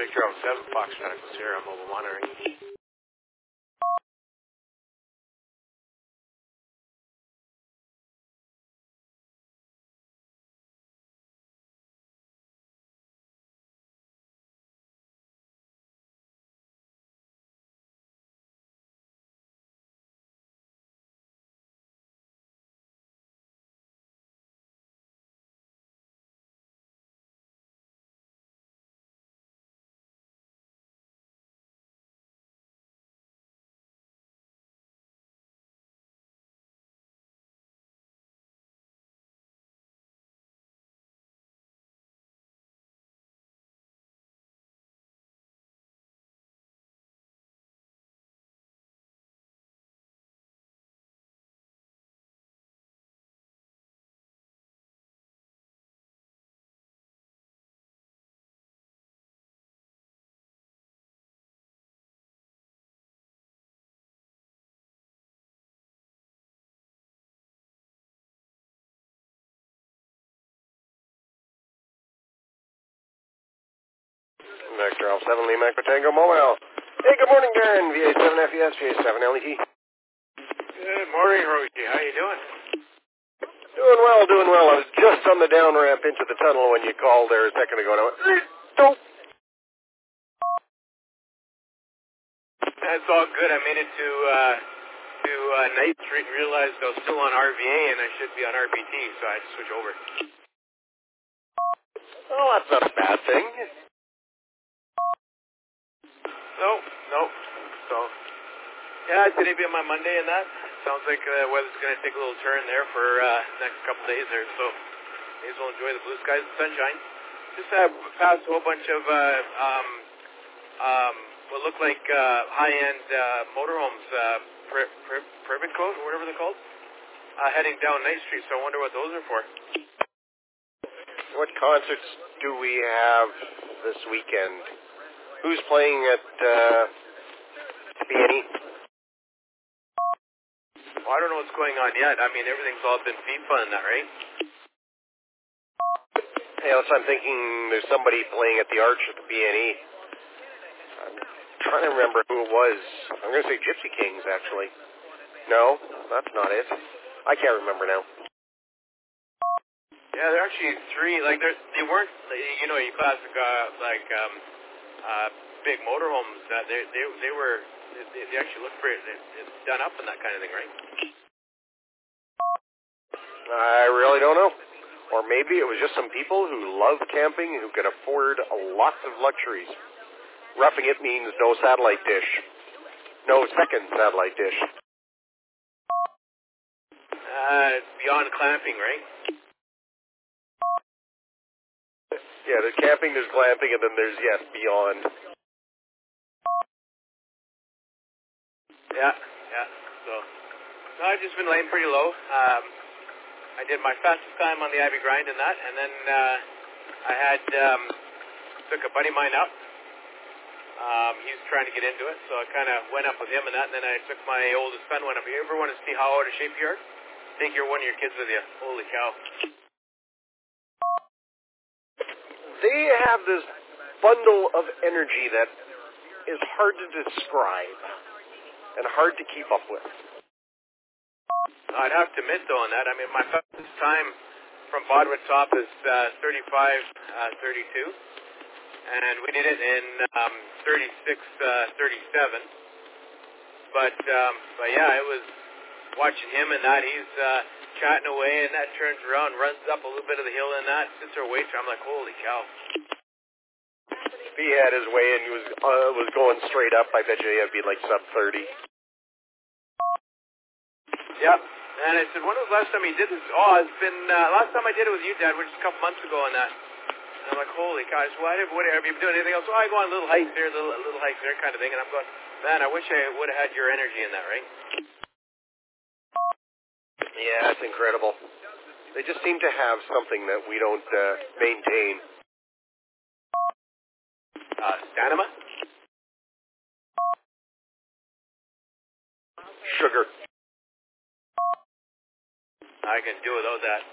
Victor on 7 Fox Medical Sierra Mobile Monitoring. Victor Alpha 7 Lima Echo Tango Mobile. Hey, good morning, Darren. VA7FES, VA7LET. Good morning, Rosie. How you doing? Doing well, doing well. I was just on the down ramp into the tunnel when you called there a second ago, and I went, dope. That's all good. I made it to Ninth Street and realized I was still on RVA and I should be on RPT, so I had to switch over. Oh, that's not a bad thing. No. So, yeah, today being my Monday and that. Sounds like the weather's going to take a little turn there for next couple days there, so may as well enjoy the blue skies and sunshine. Just passed a whole bunch of what look like high-end motorhomes, Privet Coat or whatever they're called, heading down Ninth Street, so I wonder what those are for. What concerts do we have this weekend? Who's playing at B&E? Well, I don't know what's going on yet. I mean, everything's all been FIFA and that, right? Yeah, so I'm thinking there's somebody playing at the Arch at the B&E. I'm trying to remember who it was. I'm going to say Gypsy Kings, actually. No, that's not it. I can't remember now. Yeah, there are actually three. Like, they weren't, you know, you classic, big motorhomes. They actually look pretty, it's done up and that kind of thing, right? I really don't know. Or maybe it was just some people who love camping who can afford lots of luxuries. Roughing it means no satellite dish. No second satellite dish. Beyond clamping, right? Yeah, there's camping, there's glamping, and then there's, yes, beyond. Yeah. So I've just been laying pretty low. I did my fastest time on the Ivy Grind and that, and then I had took a buddy of mine up. He's trying to get into it, so I kind of went up with him and that, and then I took my oldest son, went up. You ever want to see how out of shape you are? Take one of your kids with you. Holy cow. They have this bundle of energy that is hard to describe and hard to keep up with. I'd have to admit, though, on that, I mean, my fastest time from bottom to top is 35:32, and we did it in 36:37. But yeah, it was watching him and that. He's chatting away, and that turns around, runs up a little bit of the hill, and that sits there waiting. I'm like, holy cow. If he had his way and he was going straight up, I bet you he'd be like sub 30. Yeah. And I said, when was the last time he did this? Oh, it's been, last time I did it with you, Dad, which is a couple months ago on that. And I'm like, holy cow, what have you been doing anything else? Oh, I go on little hikes here, little hikes there kind of thing. And I'm going, man, I wish I would have had your energy in that, right? Yeah, that's incredible. They just seem to have something that we don't maintain. Stanima? Sugar. I can do without that.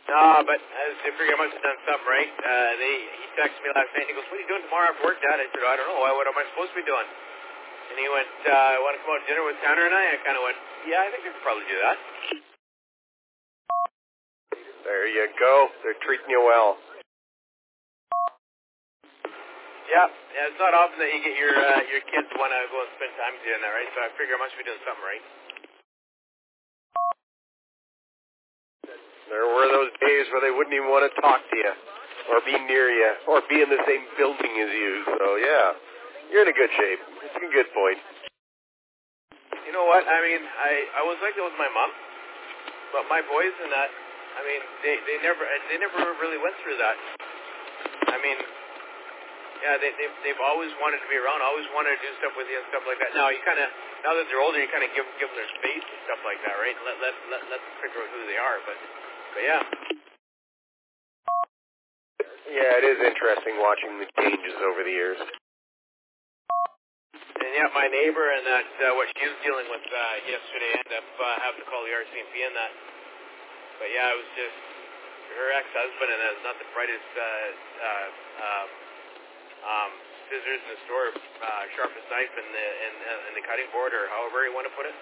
No, but I figure I must have done something right. He texted me last night and he goes, "What are you doing tomorrow after work, Dad?" I said, "I don't know. What am I supposed to be doing?" And he went, "Want to come out to dinner with Tanner and I?" I kind of went, "Yeah, I think I could probably do that." There you go. They're treating you well. Yeah, it's not often that you get your kids want to go and spend time with you and that, right? So I figure I must be doing something right. There were those days where they wouldn't even want to talk to you, or be near you, or be in the same building as you. So yeah, you're in a good shape. It's a good point. You know what? I mean, I was like that with my mom, but my boys and that, I mean, they never really went through that. I mean, yeah, they've always wanted to be around, always wanted to do stuff with you and stuff like that. Now that they're older, you kind of give them their space and stuff like that, right? Let them figure out who they are, but yeah. Yeah, it is interesting watching the changes over the years. And yeah, my neighbor and that what she was dealing with yesterday ended up having to call the RCMP and that. But yeah, it was just her ex-husband, and that's not the brightest scissors in the store, sharpest knife in the cutting board, or however you want to put it.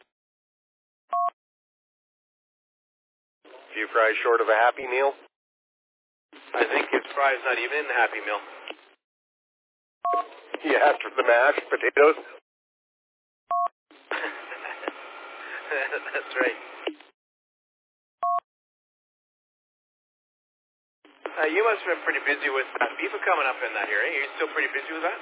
Few fries short of a Happy Meal. I think his fry's not even in the Happy Meal. Yeah, after the mashed potatoes. That's right. You must have been pretty busy with FIFA coming up in that here, eh? Are you still pretty busy with that?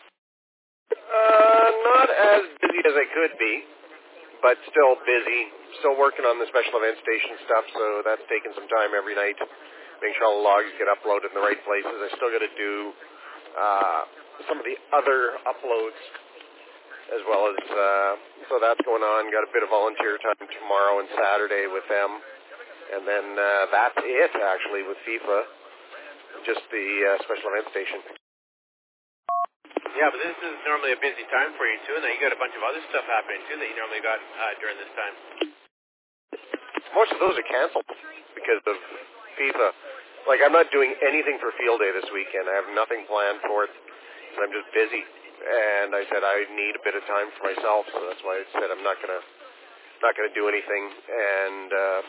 Not as busy as I could be, but still busy. Still working on the special event station stuff, so that's taking some time every night. Making sure all the logs get uploaded in the right places. I still got to do some of the other uploads as well as, so that's going on. Got a bit of volunteer time tomorrow and Saturday with them. And then that's it, actually, with FIFA. Just the special event station. Yeah, but this is normally a busy time for you, too, and then you got a bunch of other stuff happening, too, that you normally got during this time. Most of those are canceled because of FIFA. Like, I'm not doing anything for field day this weekend. I have nothing planned for it. So I'm just busy. And I said I need a bit of time for myself, so that's why I said I'm not gonna do anything. And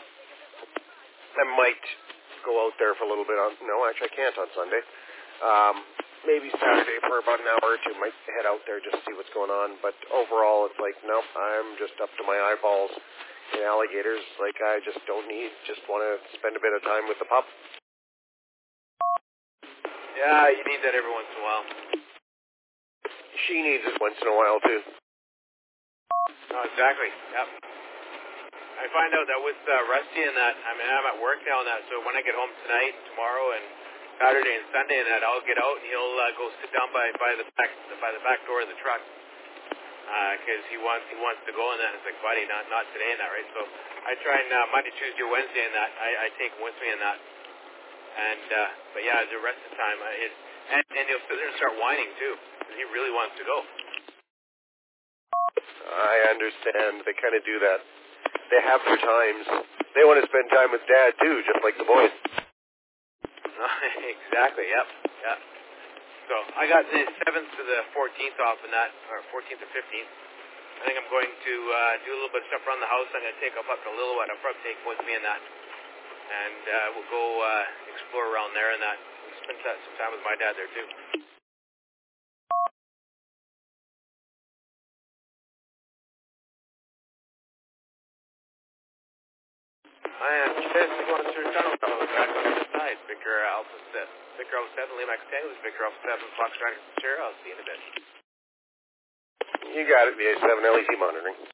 I might go out there for a little bit on. No, actually, I can't on Sunday. Maybe Saturday for about an hour or two. Might head out there just to see what's going on. But overall, it's like, nope, I'm just up to my eyeballs in alligators. Like, I just don't need. Just want to spend a bit of time with the pup. Yeah, you need that every once in a while. She needs it once in a while, too. Oh, exactly. Yep. I find out that with Rusty and that, I mean, I'm at work now and that, so when I get home tonight, tomorrow, and Saturday and Sunday and that, I'll get out and he'll go sit down by the back door of the truck because he wants to go in that. And it's like, buddy, not today and that, right? So I try and Monday, Tuesday, Wednesday and that, I take him with me in that. And but yeah, the rest of the time, and he'll sit there and start whining too because he really wants to go. I understand. They kind of do that. They have their times. They want to spend time with Dad too, just like the boys. Exactly. Yep. Yep. So I got the 7th to the 14th off in that, or 14th to 15th. I think I'm going to do a little bit of stuff around the house. I'm going to take up to Lillooet. I'll probably take him with me in that, and we'll go explore around there and that. We'll spend some time with my dad there too. I am just going through tunnel back on the other side. Victor Alpha 7, Limax Tango, Victor Alpha 7, Foxtrot Sierra. I'll see you in a bit. You got it, VA7 LEC monitoring.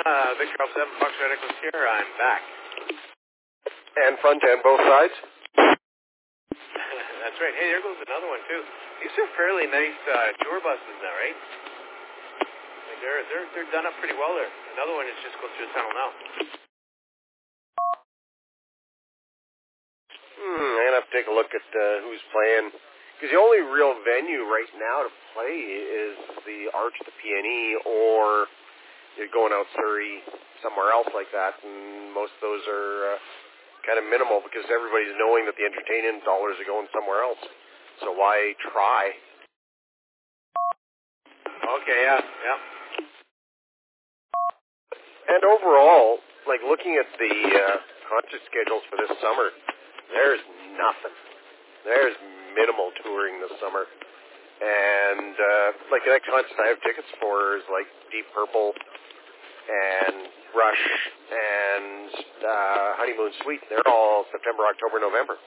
Victor Alpha 7, Fox Red Echoes here. I'm back. And front end, both sides? That's right. Hey, there goes another one, too. These are fairly nice tour buses now, right? Like they're done up pretty well there. Another one is just going through the tunnel now. I'm going to have to take a look at who's playing. Because the only real venue right now to play is the Arch, the PNE, or you're going out Surrey, somewhere else like that, and most of those are kind of minimal because everybody's knowing that the entertainment dollars are going somewhere else. So why try? Okay, yeah. And overall, like looking at the concert schedules for this summer, there's nothing. There's minimal touring this summer. And like the next concert I have tickets for is like Deep Purple and Rush and Honeymoon Suite. They're all September, October, November.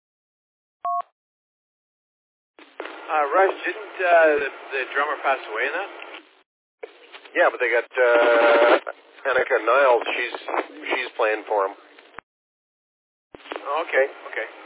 Rush, didn't the drummer pass away in that? Yeah, but they got Annika Niles. She's playing for them. Oh, okay.